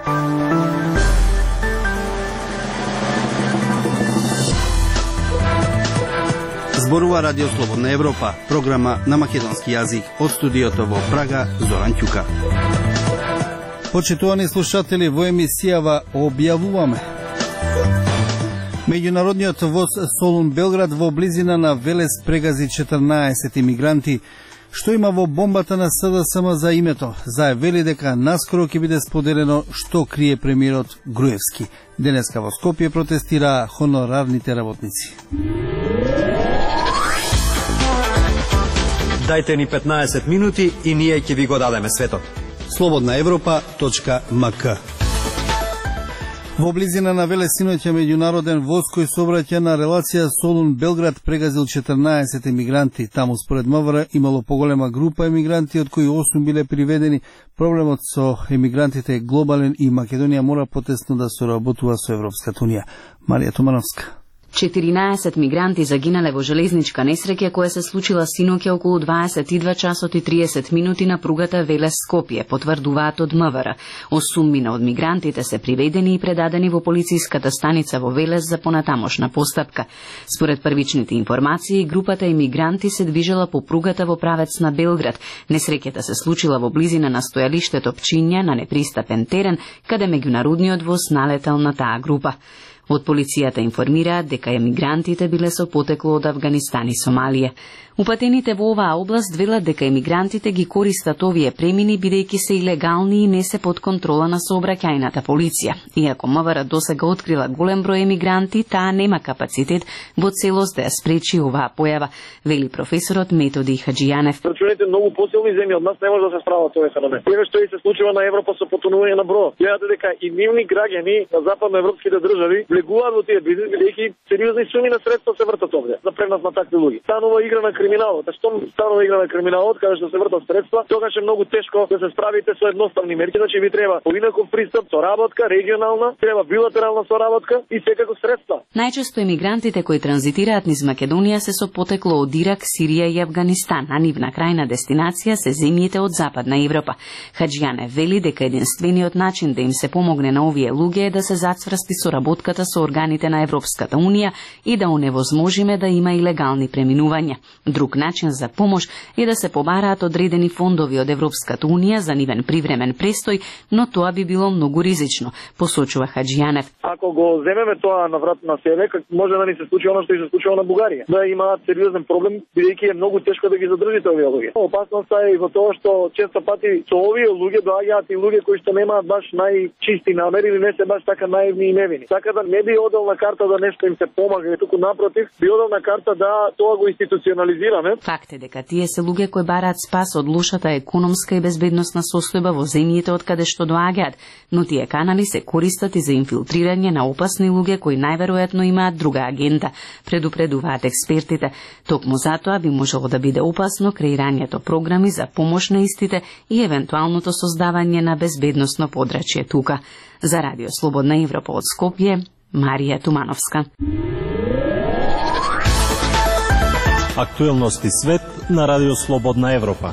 Зборува Радио Слободна Европа, програма на македонски јазик од студиото во Прага, Зоран Ќука. Почитувани слушатели, во емисијава објавуваме: меѓународниот воз Солун Белград во близина на Велес прегази 14 имигранти. Што има во бомбата на СДСМ за името? Зајавили дека наскоро ќе биде споделено што крие премиерот Груевски. Денеска во Скопје протестираа хонорарните работници. Дајте ни 15 минути и ние ќе ви го дадеме светот. slobodnaevropa.mk. Во близина на Велес синоќа меѓународен воз кој сообраќа на релација Солун Белград прегазил 14 емигранти. Таму според МВР имало поголема група емигранти, од кои 8 биле приведени. Проблемот со емигрантите е глобален и Македонија мора потесно да соработува со Европската унија. Марија Тумановска. 14 мигранти загинале во железничка несреќа која се случила синоќа околу 22 часот и 30 минути на пругата Велес-Скопје, потврдуваат од МВР. 8 од мигрантите се приведени и предадени во полицијската станица во Велес за понатамошна постапка. Според првичните информации, групата емигранти се движела по пругата во правец на Белград. Несреќата се случила во близина на стојалиштето Пчиња на непристапен терен, каде меѓународниот воз налетал на таа група. Од полицијата информираат дека емигрантите биле со потекло од Авганистан и Сомалија. Упатените во оваа област велат дека емигрантите ги користат овие премини бидејќи се илегални и не се под контрола на сообраќајната полиција. Иако МВР досега открила голем број емигранти, таа нема капацитет во целост да ја спречи оваа појава, вели професорот Методи Хаджијанев. Рачуните многу посилни земји од нас не може да се справат тоа феномен. Еве што и се случува на Европа со потонување на бројот. Гледате дека и нивни граѓани на западноевропските држави влегуваат во тие бизнис бидејќи сериозни суми на средства се вртат овде за пренос на такви луѓе. Станува игра на криминалот. Што станува игра на криминалот, каде што се вртат средства, тогаш е многу тешко да се справите со едноставни мерки, значи ви треба поинаков пристап, соработка, регионална, треба билатерална соработка и секако средства. Најчесто емигрантите кои транзитираат низ Македонија се со потекло од Ирак, Сирија и Авганистан, а нивна крајна дестинација се земјите од Западна Европа. Хаджијане вели дека единствениот начин да им се помогне на овие луѓе е да се зацврсти соработката со органите на Европската унија и да оневозможиме да има илегални преминувања. Друг начин за помош е да се побараат одредени фондови од Европската унија за нивен привремен престој, но тоа би било многу ризично, посочува Хаджијанев. Ако го земеме тоа на врат на себе, може да ни се случи оно што и се случува на Бугарија. Да имаат сериозен проблем, бидејќи е многу тешко да ги задржите овие луѓе. Опасноста е и во тоа што често пати со овие луѓе доаѓаат и луѓе кои што немаат баш најчисти намери или не се баш така наивни и невини. Така да не би одел на карта да нешто им се помага, и туку напротив, би одел на карта да тоа го институционализираме. Факт е дека тие се луѓе кои бараат спас од лошата економска и безбедносна состојба во земјите од каде што доаѓаат, но тие канали се користат и за инфилтрирање на опасни луѓе кои најверојатно имаат друга агенда, предупредуваат експертите. Токму затоа би можело да биде опасно креирањето програми за помош на истите и евентуалното создавање на безбедносно подрачје тука. За Радио Слободна Европа од Скопје, Марија Тумановска. Актуелности свет на Радио Слободна Европа.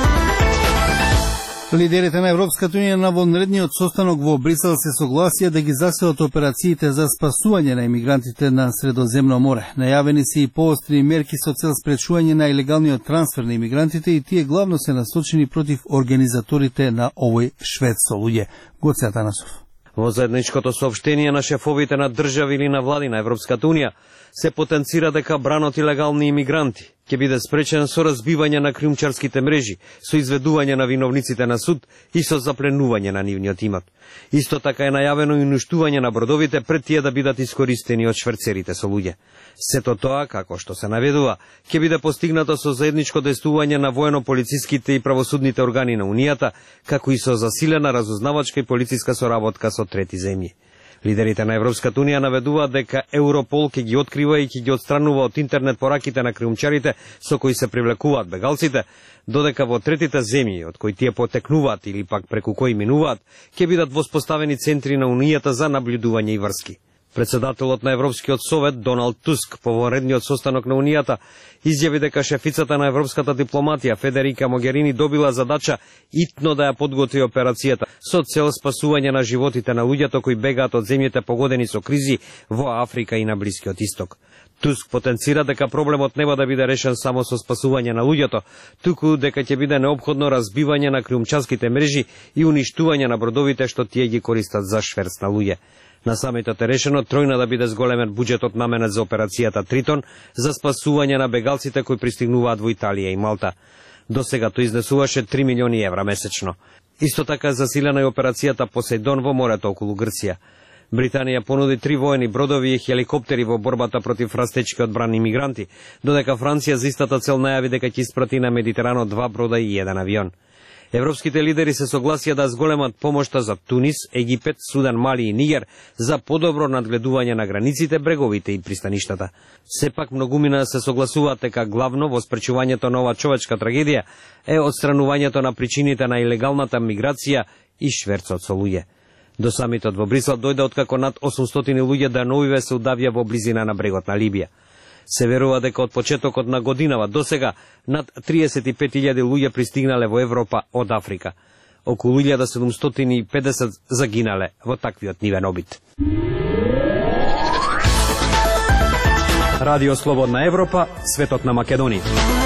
Лидерите на Европската унија на вонредниот состанок во Брисел се согласија да ги засилат операциите за спасување на емигрантите на Средоземно море. Најавени се и поостри мерки со цел спречување на илегалниот трансфер на емигрантите и тие главно се насочени против организаторите на овој швед со луѓе. Гоце Атанасов. Во заедничкото соопштение на шефовите на држави или на влади на Европската унија се потенцира дека бранот илегални имигранти ќе биде спречен со разбивање на криумчарските мрежи, со изведување на виновниците на суд и со запленување на нивниот имот. Исто така е најавено и уништување на бродовите пред тие да бидат искористени од шверцерите со луѓе. Сето тоа, како што се наведува, ќе биде постигнато со заедничко действување на воено-полициските и правосудните органи на Унијата, како и со засилена разузнавачка и полициска соработка со трети земји. Лидерите на Европската унија наведуваат дека Европол ќе ги открива и ќе ги отстранува од интернет пораките на криумчарите со кои се привлекуваат бегалците, додека во третите земји од кои тие потекнуваат или пак преку кои минуваат, ќе бидат воспоставени центри на Унијата за наблюдување и врски. Председателот на Европскиот совет Доналд Туск по воредниот состанок на Унијата изјави дека шефицата на европската дипломатија Федерика Могерини добила задача итно да ја подготви операцијата со цел спасување на животите на луѓето кои бегаат од земјите погодени со кризи во Африка и на Блискиот Исток. Туск потенцира дека проблемот нема да биде решен само со спасување на луѓето, туку дека ќе биде неопходно разбивање на криумчарските мрежи и уништување на бродовите што тие ги користат за шверц на луѓе. На самитот е решено тројна да биде зголемен буџетот наменет за операцијата Тритон за спасување на бегалците кои пристигнуваат во Италија и Малта. До сега тој изнесуваше 3 милиони евра месечно. Исто така засилена е операцијата Посейдон во морето околу Грција. Британија понуди 3 воени бродови и хеликоптери во борбата против растечки одбрани мигранти, додека Франција за истата цел најави дека ќе испрати на Медитеранот 2 брода и 1 авион. Европските лидери се согласија да зголемат помошта за Тунис, Египет, Судан, Мали и Нигер за подобро надгледување на границите, бреговите и пристаништата. Сепак многумина се согласуваат дека главно во спречувањето на ова човечка трагедија е отстранувањето на причините на илегалната миграција и шверцот со луѓе. До самитот во Брисел дојде откако над 800 луѓе деновиве се удавија во близина на брегот на Либија. Се верува дека од почетокот на годинава до сега над 35.000 луѓе пристигнале во Европа од Африка. Околу 1750 загинале во таквиот нивен обид. Радио Слободна Европа, светот на Македонија.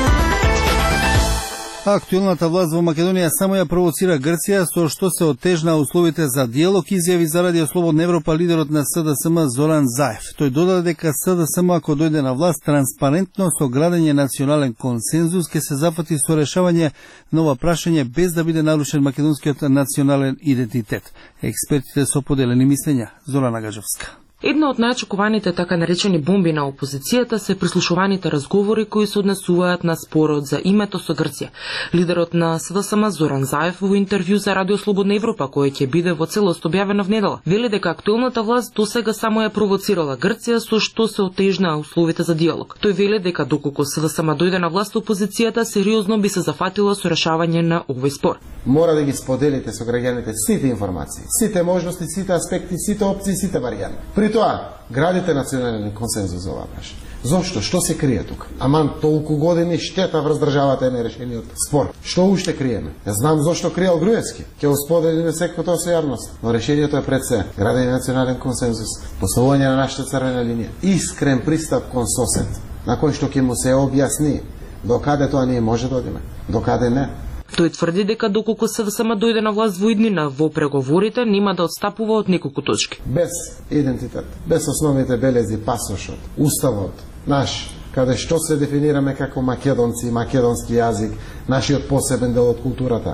Актуелната власт во Македонија само ја провоцира Грција, со што се отежнаа условите за диалог, изјави за Радио Слободна Европа лидерот на СДСМ Зоран Заев. Тој додаде дека СДСМ ако дојде на власт транспарентно со градење национален консензус ќе се зафати со решавање на ова прашање без да биде нарушен македонскиот национален идентитет. Експертите со поделени мислења. Зорана Гажевска. Една од најочекуваните така наречени бомби на опозицијата се прислушуваните разговори кои се однесуваат на спорот за името со Грција. Лидерот на СДСМ Зоран Заев во интервју за Радио Слободна Европа, кој ќе биде во целост објавено внедела, вели дека актуелната власт досега само ја провоцирала Грција со што се отежнаа условите за диалог. Тој вели дека доколку СДСМ дојде на власт, опозицијата сериозно би се зафатила со решавање на овој спор. Мора да ги споделите со граѓаните сите информации, сите можности, сите аспекти, сите опции, сите варијанти. При тоа, градите национален консензус за оваа прашање. Зошто? Што се крие тука? Аман толку години штета врз државата е нерешениот спор. Што уште криеме? Ја знам зошто криел Груевски. Ќе го споделиме секој тоа со јавност. Но решението е пред се. Градење национален консензус, поставување на нашата црвена линија, искрен пристап кон сосед, на кој што ќе му се објасни докаде тоа ние може да одиме, докаде не. Тој тврди дека доколку СДСМ дојде на власт во иднина во преговорите, нема да отстапува од неколку точки. Без идентитет, без основните белези, пасошот, уставот наш, каде што се дефинираме како македонци, македонски јазик, нашиот посебен дел од културата.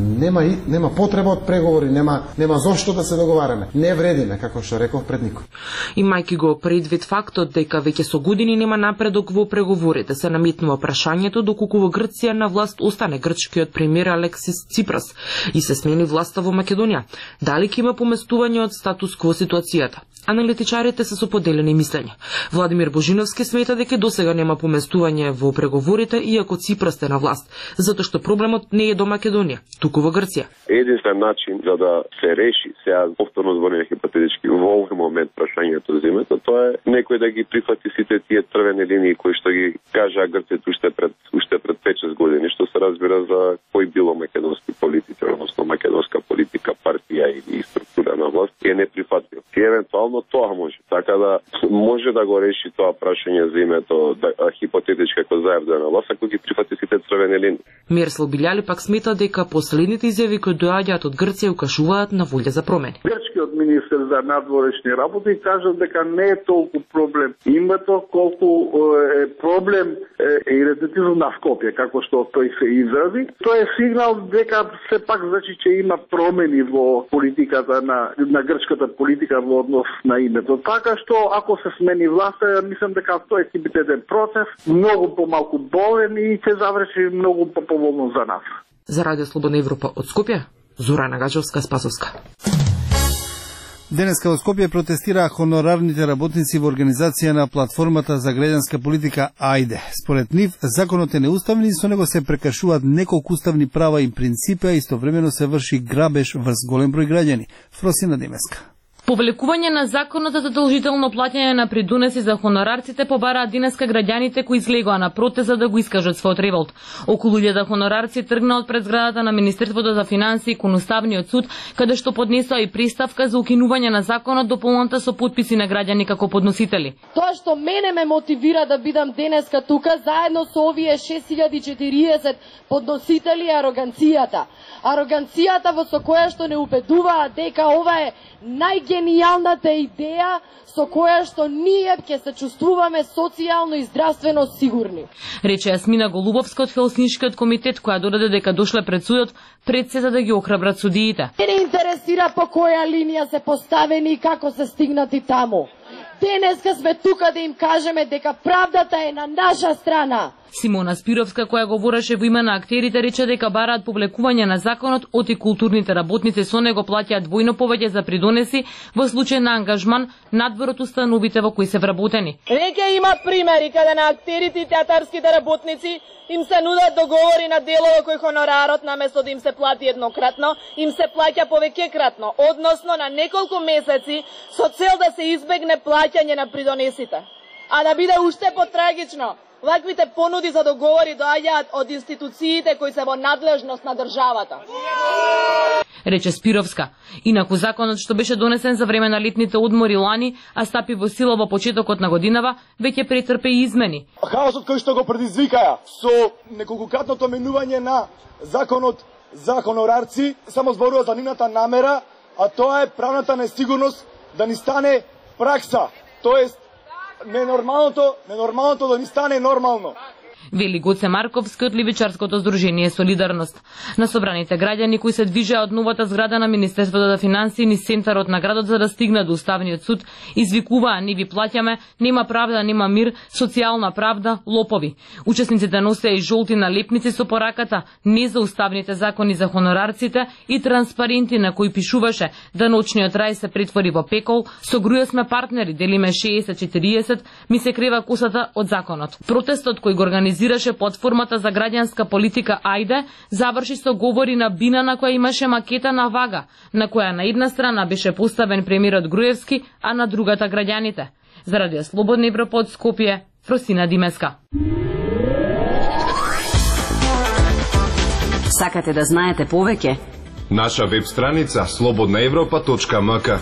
Нема потреба од преговори, нема зошто да се договараме. Не вредиме, како што реков пред никој. Имајќи го предвид фактот дека веќе со години нема напредок во преговорите, се намитнува прашањето доколку во Грција на власт остане грчкиот премиер Алексис Ципрас и се смени власта во Македонија. Дали ќе има поместување од статус кво ситуацијата? Аналитичарите се со поделени мислења. Владимир Божиновски смета дека досега нема поместување во преговорите иако Ципрас е на власт, затоа што проблемот не е до Македонија, туку во Грција. Единствен начин за да се реши, сега повторно зборувам хипотетички, во овој момент прашањето за името, тоа е некој да ги прифати сите тие црвени линии кои што ги кажа Грција уште пред 5-6 години, што се разбира за кој било македонски политичар, односно македонска политика, партија или структура на власт, е неприфатлив. И евентуално тоа може. Така да може да го реши тоа прашање за името хипотетички како заедно на власт, ако ги прифати сите црвени линии. Мирослав Билјали пак смета дека последните изјави кои доаѓаат од Грција укажуваат на волја за промени. Грчкиот министер за надворешни работи кажа дека не е толку проблем името, колку е проблем идентитетот на Скопје, како што тој се изрази. Тоа е сигнал дека се пак значи че има промени во политиката на грчката политика во однос на името. Така што ако се смени власта, мислам дека тоа ќе биде еден процес многу помалку болен и ќе заврши многу поволно за нас. За Радио Слободна Европа од Скопје, Зорана Гачевска, Спасовска. Денеска во Скопје протестираа хонорарните работници во организација на платформата за граѓанска политика АјДЕ. Според нив, законот е неуставен и со него се прекршуваат неколку уставни права и принципи, а истовремено се врши грабеж врз голем број граѓани. Фросина Демеска. Повлекување на законот за задолжително плаќање на придонеси за хонорарците побараат денеска граѓаните кои излегоа на протест за да го искажат својот револт. Околу 1000 хонорарци тргнаат пред зградата на Министерството за финансии кон Уставниот суд, каде што поднесоа и приставка за укинување на законот дополната со потписи на граѓани како подносители. Тоа што мене ме мотивира да бидам денеска тука заедно со овие 6040 подносители е ароганцијата. Ароганцијата во со која што не убедуваат дека ова е најгенијалната идеја со која што ние ќе се чувствуваме социјално и здравствено сигурни. Рече Јасмина Голубовска од Хелсиншкиот комитет, која додаде дека дошле пред судот пред се за да ги охрабрат судиите. Не интересира по која линија се поставени и како се стигнати таму. Денеска сме тука да им кажеме дека правдата е на наша страна. Симона Спировска, која говореше во име на актерите, рече дека бараат повлекување на законот, оти културните работници со него плаќаат двојно повеќе за придонеси во случај на ангажман надвор од установите во кои се вработени. Веќе има примери каде на актерите и театарските работници им се нудат договори на делово кој хонорарот наместо да им се плати еднократно, им се плаќа повеќекратно, односно на неколку месеци со цел да се избегне плаќање на придонесите. А да биде уште потрагично, ваквите понуди за договори доаѓаат од институциите кои се во надлежност на државата. Рече Спировска. Инаку законот што беше донесен за време на летните одмори лани, а стапи во сила во почетокот на годинава, веќе претрпе измени. Хаосот кој што го предизвикаа со неколкократното менување на законот за хонорарци само зборува за нивната намера, а тоа е правната несигурност да ни стане пракса, тоест ненормалното да ни стане нормално. Вели Гоце Марковски од Левичарското здружение Солидарност. На собраните граѓани кои се движеа од новата зграда на Министерството за финансии низ центарот на градот за да стигнат до Уставниот суд, извикуваа: "Не ви плаќаме, нема правда, нема мир, социјална правда, лопови." Учесниците носеа и жолти налепници со пораката "Не за уставните закони за хонорарците" и транспаренти на кои пишуваше да ночниот рај се претвори во пекол, со груја сме партнери, делиме 60-40, ми се крева косата од законот. Протестот кој го организираше платформата за граѓанска политика Ајде заврши со говори на бина на која имаше макета на вага, на која на една страна беше поставен премиерот Груевски, а на другата граѓаните. За Радио Слободна Европа од Скопје, Фросина Димеска. Сакате да знаете повеќе? Наша веб страница slobodnaevropa.mk.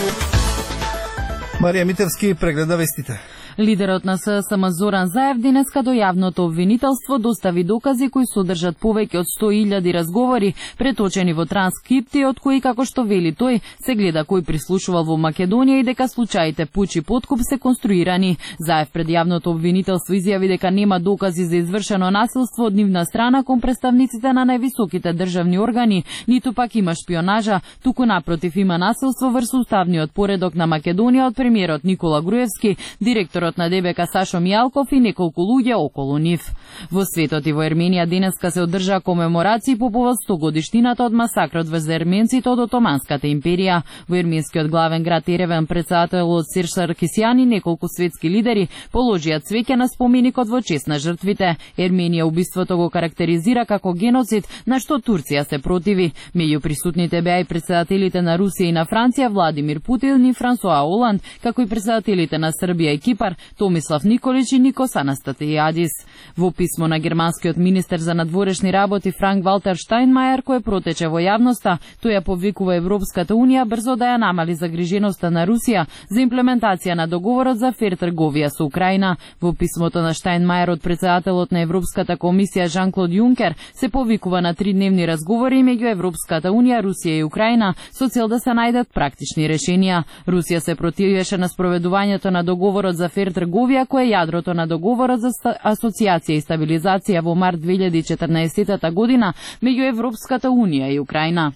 Марија Митевски прегледа вестите. Лидерот на ССМ Зоран Заев денеска до јавното обвинителство достави докази кои содржат повеќе од 100.000 разговори преточени во транскрипти, од кои, како што вели тој, се гледа кој прислушувал во Македонија и дека случаите пуч и подкуп се конструирани. Заев пред јавното обвинителство изјави дека нема докази за извршено насилство од нивна страна кон представниците на највисоките државни органи, ниту пак има шпионажа, туку напротив има насилство врз уставниот поредок на Македонија од премиерот Никола Груевски, директорот на ДБК Сашо Мијалков и неколку луѓе околу нив. Во светот и во Ерменија денеска се одржа комеморации по повод 100 годишнината од масакрот врз ерменците од Отоманската империја. Во ерменскиот главен град Ереван председателот Серж Саркисјан и неколку светски лидери положија цвеќе на споменикот во чест на жртвите. Ерменија убиството го карактеризира како геноцид, на што Турција се противи. Меѓу присутните беа и председателите на Русија и на Франција Владимир Путин и Франсуа Оланд, како и председателите на Србија и Кипар Томислав Николич и Никос Анастасијадис. Во писмо на германскиот министер за надворешни работи Франк Валтер Штајнмајер, кој протече во јавноста, тој ја повикува Европската унија брзо да ја намали загриженоста на Русија за имплементација на договорот за фер трговија со Украина. Во писмото на Штајнмајер од председателот на Европската комисија Жан-Клод Јункер се повикува на 3-дневни разговори меѓу Европската унија, Русија и Украина со цел да се најдат практични решенија. Русија се противеше на спроведувањето на договорот за фер трговија, кој е јадрото на договорот за асоциација и стабилизација во март 2014 година меѓу Европската унија и Украина.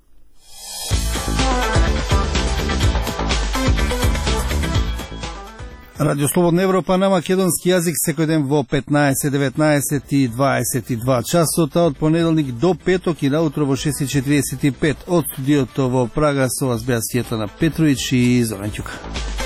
Радио Слободна Европа на македонски јазик секој ден во 15, 19 и 22 часот, а од понеделник до петок и наутро во 6:45 од студиото во Прага со вас беа Сјетана Петровиќ и Зоран Ќука.